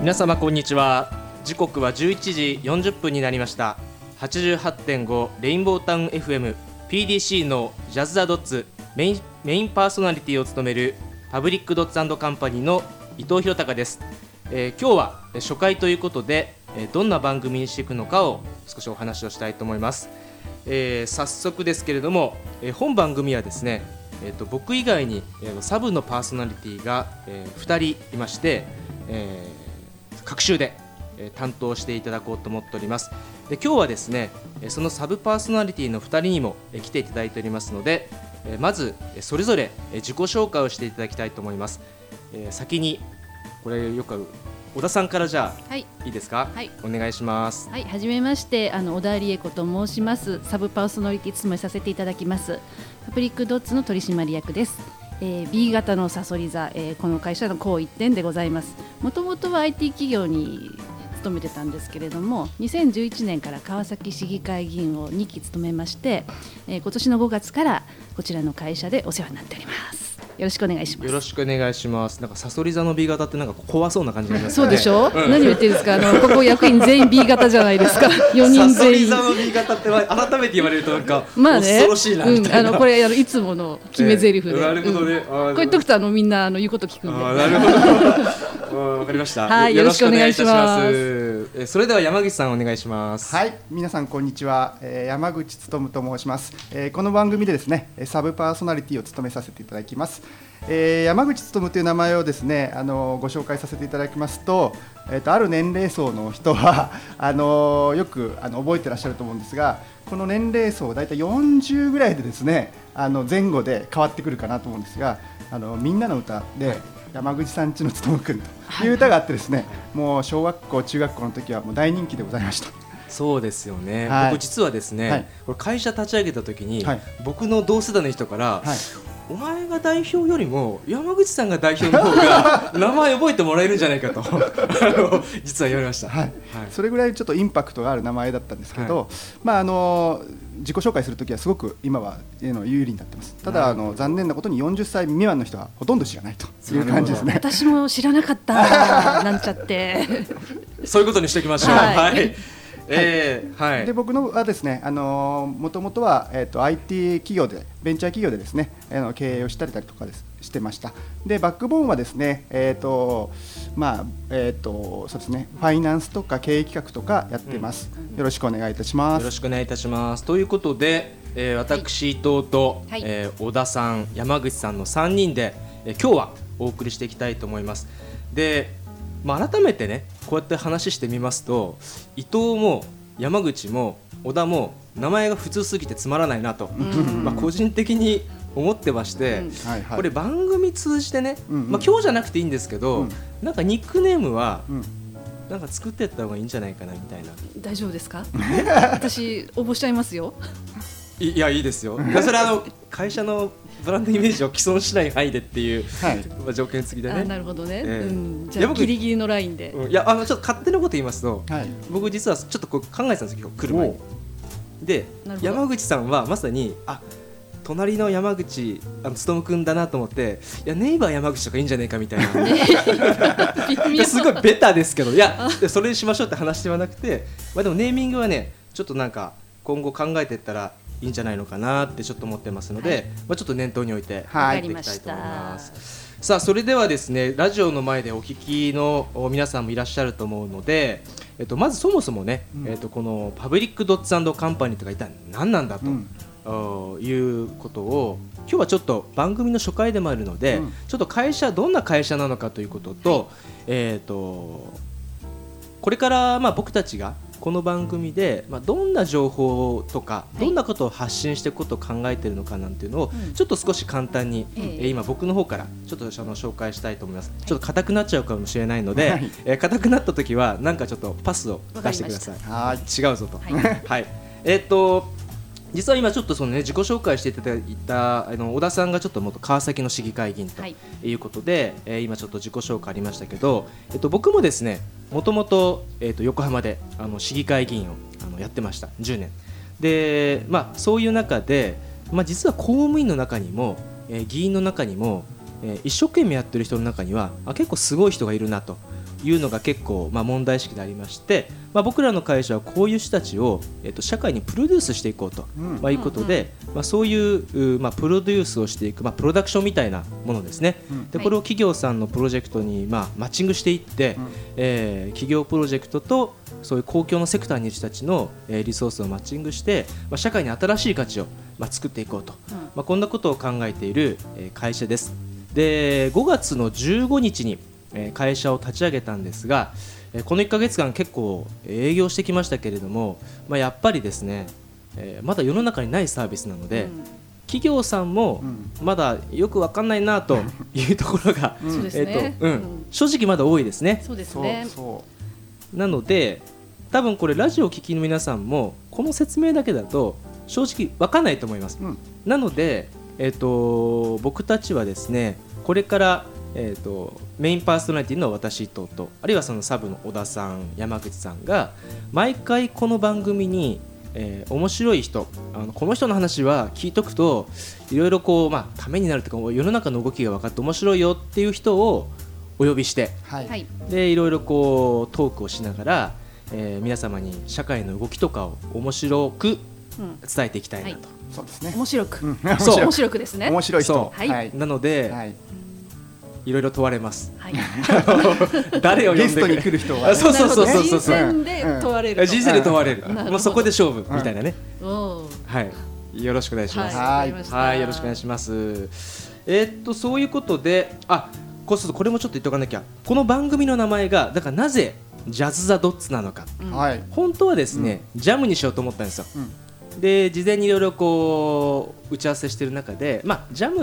皆様こんにちは。時刻は11時40分になりました。 88.5 レインボータウン FM PDC のジャズ・ザ・ドッツメインパーソナリティを務めるパブリックドッツ&カンパニーの伊藤博隆です。今日は初回ということで、どんな番組にしていくのかを少しお話をしたいと思います。早速ですけれども、本番組はですね、僕以外に、サブのパーソナリティが、2人いまして、各週で、担当していただこうと思っております。で今日はですね、そのサブパーソナリティの2人にも、来ていただいておりますので、まずそれぞれ自己紹介をしていただきたいと思います。先にこれよく小田さんからじゃあ、いいですか、お願いします。 はじめまして、小田理恵子と申します。サブパーソナリティ務めさせていただきますパブリックドッツの取締役です。B 型のサソリ座、この会社の高一点でございます。もともとは IT 企業に勤めてたんですけれども、2011年から川崎市議会議員を2期務めまして、今年の5月からこちらの会社でお世話になっております。よろしくお願いします。 よろしくお願いします。なんかサソリ座の B 型ってなんか怖そうな感じになりますね。 そうでしょ、何言ってるんですか。ここ役員全員 B 型じゃないですか。4人全員サソリ座の B 型って改めて言われるとなんか恐ろしいなみたいな、 これいつもの決め台詞で、 なるほどね、 こう言っとくとみんな言うこと聞くんで。 なるほどわかりました。 よろしくお願いします。 それでは山口さんお願いします。 はい、皆さんこんにちは。山口勉と申します。この番組でですね、サブパーソナリティを務めさせていただきます。山口勉という名前をですね、ご紹介させていただきますと、ある年齢層の人はよく覚えてらっしゃると思うんですが、この年齢層だいたい40ぐらいでですね、前後で変わってくるかなと思うんですが、みんなの歌で山口さんちの勉くんという歌があってですね、もう小学校中学校の時はもう大人気でございました。 そうですよね、僕実はですね、これ会社立ち上げた時に、僕の同世代の人から、お前が代表よりも山口さんが代表の方が名前覚えてもらえるんじゃないかと実は言われました。 それぐらいちょっとインパクトがある名前だったんですけど、自己紹介するときはすごく今は有利になってます。ただ残念なことに40歳未満の人はほとんで僕のという感じですね。 私も知らなかったなんちゃってそういうことにしておきましょう。 で僕のはですね、もともとは、IT 企業でベンチャー企業でですね、経営をしたりとかしてました。でバックボーンはですね、そうですね、ファイナンスとか経営企画とかやっています。よろしくお願いいたします。 よろしくお願いいたします。ということで、私伊藤と、小田さん山口さんの3人で、今日はお送りしていきたいと思います。で改めてね、こうやって話してみますと、伊藤も山口も小田も名前が普通すぎてつまらないなと、個人的に思ってまして、これ番組通じてね、今日じゃなくていいんですけど、なんかニックネームはなんか作っていった方がいいんじゃないかなみたいな。 大丈夫ですか私応募しちゃいますよ。 いや、いいですよ。それ会社のブランドイメージを既存しない範囲でっていう、条件付きでね。 なるほどね、じゃあギリギリのラインで。 いやちょっと勝手なこと言いますと、僕実はちょっと考えてたんですよ、今日来る前に。で山口さんはまさに隣の山口勉くんだなと思って、いやネイバー山口とかいいんじゃないかみたいなすごいベタですけど、いやそれにしましょうって話ではなくて、でもネーミングはね、ちょっとなんか今後考えていったらいいんじゃないのかなってちょっと思ってますので、ちょっと念頭に置いてやっていきたいと思います。さあそれではですね、ラジオの前でお聞きの皆さんもいらっしゃると思うので、まずそもそもね、このパブリックドッツ&カンパニーとか一体何なんだと、いうことを今日はちょっと番組の初回でもあるので、ちょっとどんな会社なのかということと、これから僕たちがこの番組でどんな情報とかどんなことを発信していくことを考えているのかなんていうのをちょっと少し簡単に今僕の方からちょっと紹介したいと思います。ちょっと硬くなっちゃうかもしれないので、硬くなった時はなんかちょっとパスを出してください。違うぞと。実は今ちょっと自己紹介していただいた小田さんがちょっと元川崎の市議会議員ということで、今ちょっと自己紹介ありましたけど、僕もですねもともと横浜で市議会議員をやってました。10年で、そういう中で、実は公務員の中にも、議員の中にも、一生懸命やってる人の中には結構すごい人がいるなというのが結構、問題意識でありまして、僕らの会社はこういう人たちを、社会にプロデュースしていこうと、いうことで、そういう、プロデュースをしていく、プロダクションみたいなものですね、でこれを企業さんのプロジェクトに、マッチングしていって、企業プロジェクトとそういう公共のセクターにいる人たちの、リソースをマッチングして、社会に新しい価値を、作っていこうと、こんなことを考えている、会社です。で5月の15日に会社を立ち上げたんですが、この1ヶ月間結構営業してきましたけれども、やっぱりですね、まだ世の中にないサービスなので、企業さんもまだよく分かんないなというところが正直まだ多いですね。 そうですね。 なので多分これラジオを聴きの皆さんもこの説明だけだと正直分かんないと思います。なので僕たちはですね、これから、メインパーソナリティの私とあるいはそのサブの小田さん、山口さんが毎回この番組に、面白い人、この人の話は聞いとくといろいろこう、ためになるというか世の中の動きが分かって面白いよっていう人をお呼びして、でいろいろこうトークをしながら、皆様に社会の動きとかを面白く伝えていきたいなと。 そうですね。 面白く、 そう面白くですね。 面白い人、 なので、いろいろ問われます。 誰をゲストに来る人は、 そう人選で問われる。 人生で問われる。もうそこで勝負みたいなね。 はい。 よろしくお願いします。 はい。 よろしくお願いします。そういうことで、これもちょっと言っておかなきゃ。この番組の名前がだからなぜジャズ・ザ・ドッツなのか。本当はですね、ジャムにしようと思ったんですよ。で事前にいろいろこう打ち合わせしている中で、ジャムって、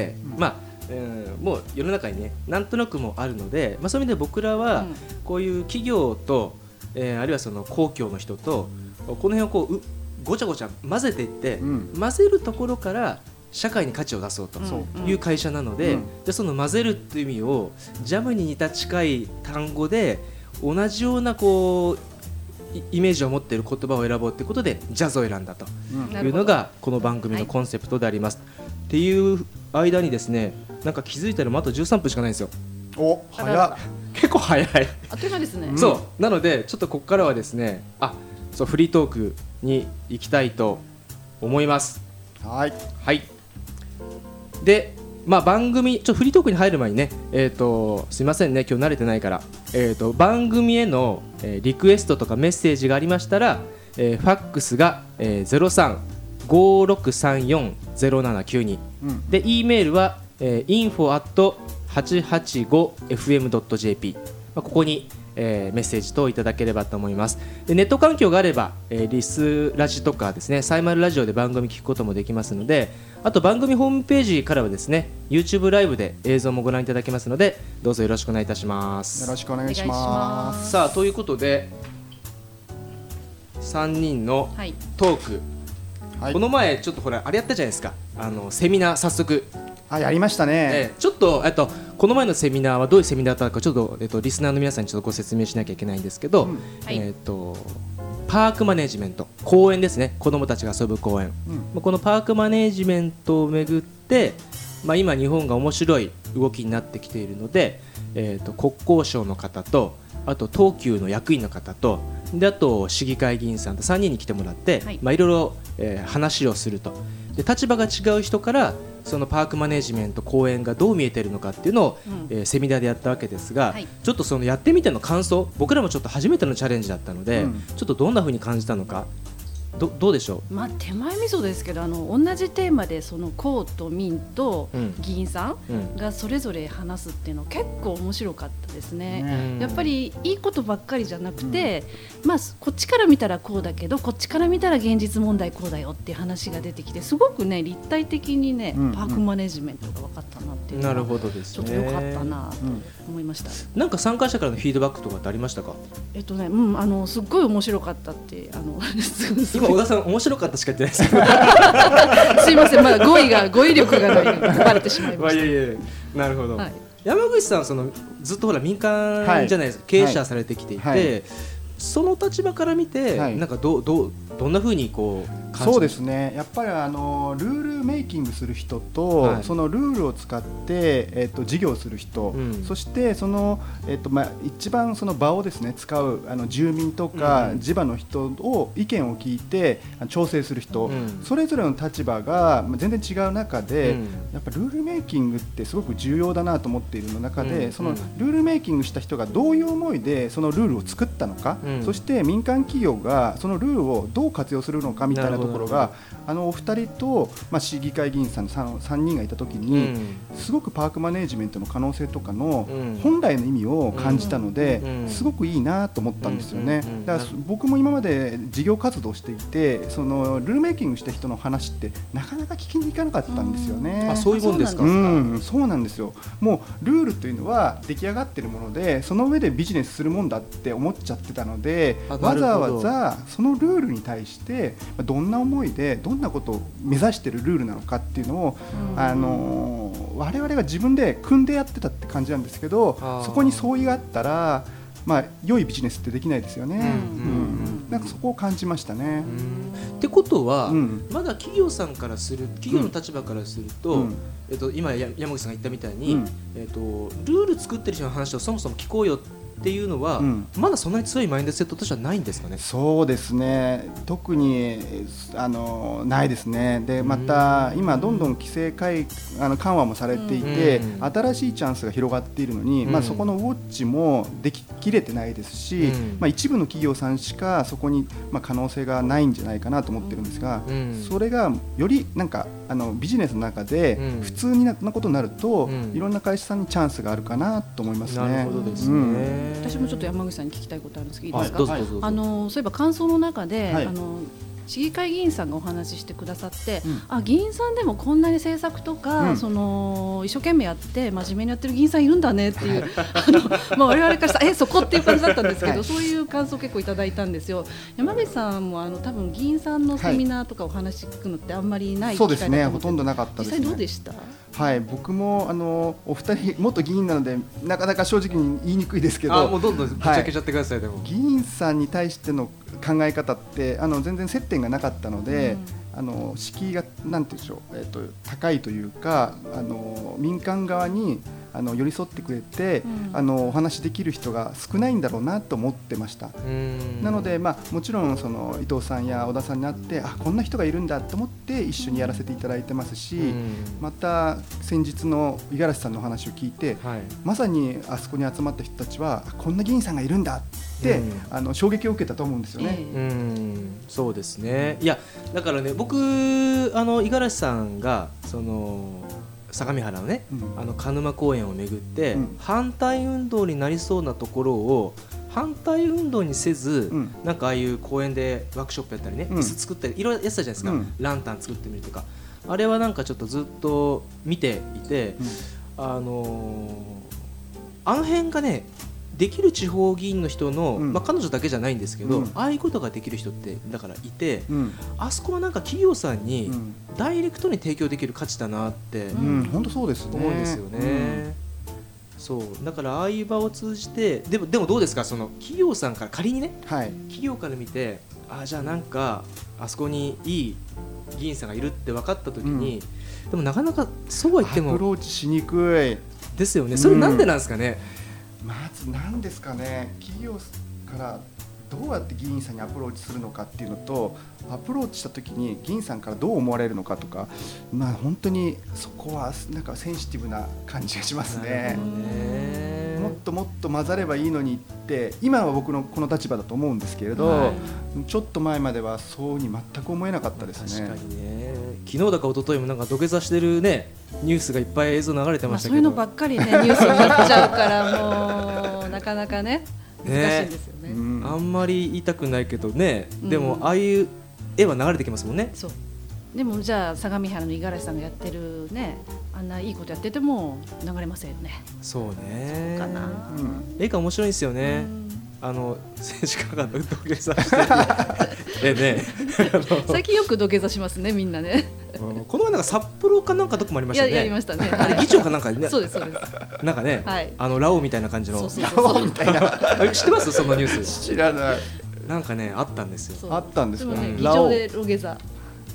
もう世の中にねなんとなくもあるので、そういう意味で僕らはこういう企業と、あるいはその公共の人とこの辺をこうごちゃごちゃ混ぜていって、混ぜるところから社会に価値を出そうという会社なので、でその混ぜるっていう意味をジャムに似た近い単語で同じようなこうイメージを持っている言葉を選ぼうということでジャズを選んだというのがこの番組のコンセプトであります。っていう間にですね、なんか気づいたらもうあと13分しかないんですよ。 早っ。 結構早い。 あっという間ですね。 そうなのでちょっとここからはですね、フリートークに行きたいと思います。はい。で、番組フリートークに入る前にね、すいませんね、今日慣れてないから、番組への、リクエストとかメッセージがありましたら、ファックスが、03-5634-0792、で E メールは、info@885fm.jp、ここに、メッセージといただければと思います。でネット環境があれば、リスラジとかですね、サイマルラジオで番組聞くこともできますので、あと番組ホームページからはですね YouTube ライブで映像もご覧いただけますので、どうぞよろしくお願いいたします。 よろしくお願いします。 さあということで3人のトーク、この前ちょっとほらあれやったじゃないですか、セミナー早速やりましたね。 ちょっとこの前のセミナーはどういうセミナーだったかちょっと、リスナーの皆さんにちょっとご説明しなきゃいけないんですけど、パークマネジメント、公園ですね、子どもたちが遊ぶ公園、このパークマネジメントをめぐって、今日本が面白い動きになってきているので、国交省の方とあと東急の役員の方とであと市議会議員さんと3人に来てもらって、いろいろ話をすると。で立場が違う人からそのパークマネジメント公園がどう見えているのかっていうのを、セミナーでやったわけですが、ちょっとそのやってみての感想、僕らもちょっと初めてのチャレンジだったので、ちょっとどんな風に感じたのか、どうでしょう。 手前味噌ですけど、同じテーマでその公と民と議員さんがそれぞれ話すっていうのは結構面白かったですね。やっぱりいいことばっかりじゃなくて、こっちから見たらこうだけどこっちから見たら現実問題こうだよっていう話が出てきて、すごくね立体的にね、パークマネジメントが分かったなっていうのは、 なるほどですね、 ちょっと良かったなと思いました。 なんか参加者からのフィードバックとかってありましたか。 すっごい面白かったって今小田さん面白かったしか言ってないですけどすいません、語彙力がないバレてしまいました。 なるほど、山口さんはずっとほら民間じゃないですか、経営者されてきていて、その立場から見て、なんかどんな風にこう感じ。 そうですね、やっぱりルールメイキングする人と、 はい、 そのルールを使って、事業をする人、そしてその、一番その場をですね使う住民とか、地場の人を意見を聞いて調整する人、それぞれの立場が全然違う中で、やっぱルールメイキングってすごく重要だなと思っているの中で、そのルールメイキングした人がどういう思いでそのルールを作ったのか、そして民間企業がそのルールをどう活用するのかみたいなところがお二人と、市議会議員さんの 3人がいたときに、すごくパークマネージメントの可能性とかの本来の意味を感じたので、すごくいいなと思ったんですよね。だから僕も今まで事業活動していて、そのルールメイキングした人の話ってなかなか聞きに行かなかったんですよね。 あ、そういうもんですか。 そうなんですよ。もうルールというのは出来上がっているもので、その上でビジネスするもんだって思っちゃってたので、わざわざそのルールに対してどんな思いでどんなことを目指しているルールなのかっていうのを、我々が自分で組んでやってたって感じなんですけど、そこに相違があったら、良いビジネスってできないですよね。なんかそこを感じましたね。 ってことは、まだ企業さんからする、企業の立場からすると、今山口さんが言ったみたいに、ルール作ってる人の話をそもそも聞こうよっていうのは、まだそんなに強いマインドセットとしてはないんですかね。 そうですね、特にないですね。でまた今どんどん規制緩和もされていて、新しいチャンスが広がっているのに、そこのウォッチもでききれてないですし、一部の企業さんしかそこに可能性がないんじゃないかなと思ってるんですが、それがよりなんかビジネスの中で普通になことになると、いろんな会社さんにチャンスがあるかなと思いますね。 なるほどですね。 私もちょっと山口さんに聞きたいことあるんですけど、いいですか。 どうぞどうぞ。 そういえば感想の中で、市議会議員さんがお話ししてくださって、議員さんでもこんなに政策とか、その一生懸命やって真面目にやってる議員さんいるんだねっていう我々からしたらそこっていう感じだったんですけど、そういう感想結構いただいたんですよ。山口さんも多分議員さんのセミナーとかお話聞くのってあんまりない機会だと思って、 そうですね、ほとんどなかったですね。 実際どうでした？ 僕もお二人元議員なのでなかなか正直に言いにくいですけど、 もうどんどんぶっちゃけちゃってください。でも議員さんに対しての考え方って全然接点がなかったので、敷居がなんていうんでしょう、高いというか民間側に寄り添ってくれて、お話できる人が少ないんだろうなと思ってました。なので、もちろんその伊藤さんや小田さんに会ってこんな人がいるんだと思って一緒にやらせていただいてますし、また先日の五十嵐さんの話を聞いて、まさにあそこに集まった人たちはこんな議員さんがいるんだって、衝撃を受けたと思うんですよね。 そうですね。いやだからね、僕五十嵐さんがその相模原のね、鹿沼公園をめぐって、反対運動になりそうなところを反対運動にせず、なんかああいう公園でワークショップやったりね、椅子作ったりいろいろやってたじゃないですか、ランタン作ってみるとか、あれはなんかちょっとずっと見ていて、あの辺がねできる地方議員の人の、彼女だけじゃないんですけど、ああいうことができる人ってだからいて、あそこはなんか企業さんにダイレクトに提供できる価値だなって本当そうですね、 思うんですよね。そうだからああいう場を通じて、でもどうですか、その企業さんから仮にね、企業から見てじゃあなんかあそこにいい議員さんがいるって分かった時に、でもなかなかそうは言ってもアプローチしにくいですよね。それなんでなんですかね。 まず何ですかね、企業からどうやって議員さんにアプローチするのかっていうのと、アプローチした時に議員さんからどう思われるのかとか、本当にそこはなんかセンシティブな感じがしますね。もっともっと混ざればいいのにって今は僕のこの立場だと思うんですけれど、ちょっと前まではそうに全く思えなかったですね。 確かにね。昨日だか一昨日もなんか土下座してるねニュースがいっぱい映像流れてましたけど、 そういうのばっかりねニュースになっちゃうからもうなかなかね難しいんですよね。 あんまり言いたくないけどね、でもああいう絵は流れてきますもんね。 そうでもじゃあ相模原の五十嵐さんがやってるね、あんないいことやってても流れませんよね。 そうね。 そうかな。 映画面白いんですよね。政治家が土下座してね最近よく土下座しますねみんなね。 この前なんか札幌かなんかどこもありましたね。 やりましたね。 あれ議長かなんかね。 そうですそうです。 なんかね、ラオウみたいな感じの。 ラオウみたいな。 知ってますそのニュース。 知らない。 なんかねあったんですよ。 あったんですか。 でもね議長で土下座。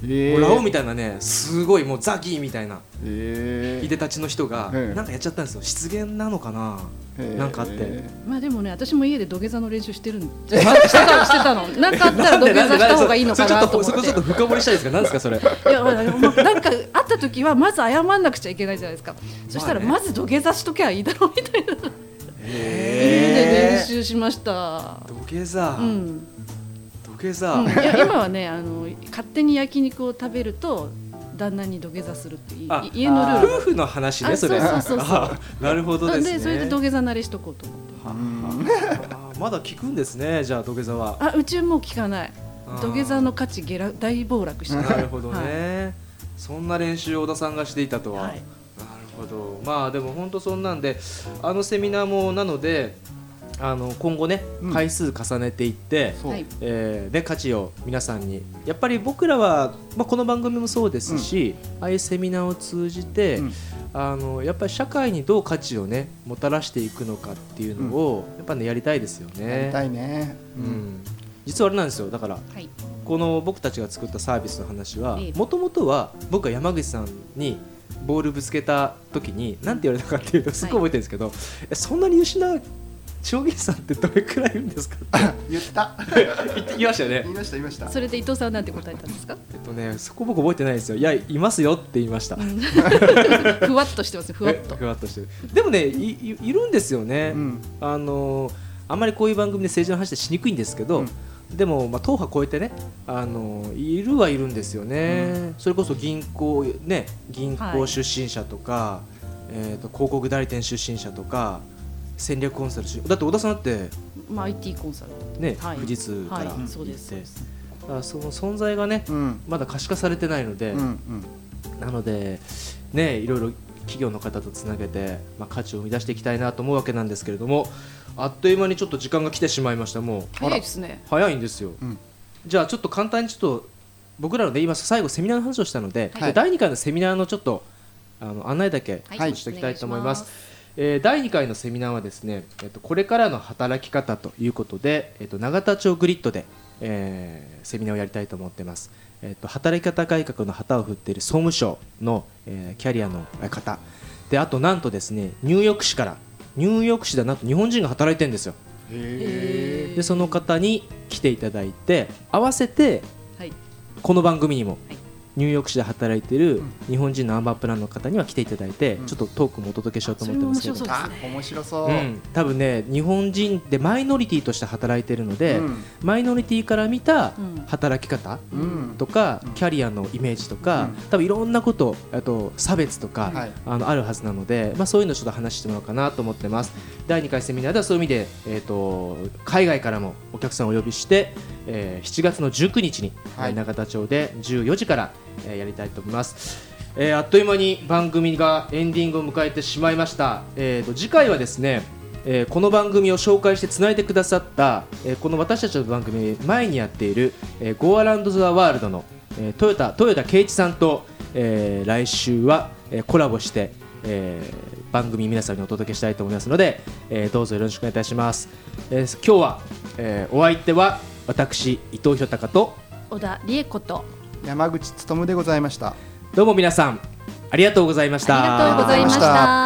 もうラオウみたいなねすごいもうザギーみたいないでたちの人がええなんかやっちゃったんですよ。失言なのかな、なんかあってまあでもね、私も家で土下座の練習してるんでしてたの。なんかあったら土下座した方がいいのかなと思って。 そこちょっと深掘りしたいですか。何ですかそれ。 いや、なんかあった時はまず謝んなくちゃいけないじゃないですか。そしたらまず土下座しときゃいいだろうみたいな。家で練習しました。 土下座。土下座。 いや今はね勝手に焼肉を食べると旦那に土下座するっていう家のルール。 夫婦の話ねそれ。 そうなるほどですね。 でそれで土下座慣れしとこうと思って。 まだ聞くんですね。じゃあ土下座は。 うちもう聞かない。土下座の価値大暴落してる。 なるほどね。そんな練習を小田さんがしていたとは。なるほど。まあでも本当そんなんでセミナーもなので。今後ね回数重ねていって、で価値を皆さんにやっぱり僕らは、この番組もそうですし、ああいうセミナーを通じて、やっぱり社会にどう価値をねもたらしていくのかっていうのを、やっぱねやりたいですよね。 やりたいね。 実はあれなんですよ。だから、この僕たちが作ったサービスの話はもともとは僕が山口さんにボールぶつけた時に何て言われたかっていうとすっごい覚えてるんですけど、そんなに吉田将棋さんってどれくらいいるんですかって言った言いましたよね。 言いました。 それで伊藤さんはなんて答えたんですか。 そこ僕覚えてないですよ。いやいますよって言いました。 ふわっとしてます。ふわっとしてる。でもね いるんですよね。あんまりこういう番組で政治の話ってしにくいんですけど、でも党派超えてねいるはいるんですよね。それこそ銀行出身者とか、広告代理店出身者とか。戦略コンサルだって小田さんだって、 IT コンサルね、富士通から行って、だからその存在がね、まだ可視化されてないので、なのでねいろいろ企業の方とつなげて、価値を生み出していきたいなと思うわけなんですけれども、あっという間にちょっと時間が来てしまいました。もう早いですね。 早いんですよ。じゃあちょっと簡単にちょっと僕らので今最後セミナーの話をしたので、第2回のセミナーのちょっと案内だけしておきたいと思います。第2回のセミナーはですね、これからの働き方ということで、永田町グリッドで、セミナーをやりたいと思っています。働き方改革の旗を振っている総務省の、キャリアの方で、あとなんとですねニューヨーク市でなんと日本人が働いてるんですよ。でその方に来ていただいて、合わせて、この番組にも、ニューヨーク市で働いている日本人のアンバープランの方には来ていただいて、ちょっとトークもお届けしようと思ってますけど、 面白そう。 多分ね日本人でマイノリティとして働いているので、マイノリティから見た働き方とか、キャリアのイメージとか、多分いろんなこと、あと差別とか、あるはずなので、そういうのをちょっと話してもらおうかなと思ってます。第2回セミナーではそういう意味で、海外からもお客さんをお呼びして、7月の19日に、永田町で14時からやりたいと思います。あっという間に番組がエンディングを迎えてしまいました。次回はですね、この番組を紹介してつないでくださった、この私たちの番組前にやっている、Go Around the World の、豊田圭一さんと、来週は、コラボして、番組皆さんにお届けしたいと思いますので、どうぞよろしくお願いいたします。今日は、お相手は私伊藤博隆と小田理恵子と山口努でございました。 どうも皆さんありがとうございました。 ありがとうございました。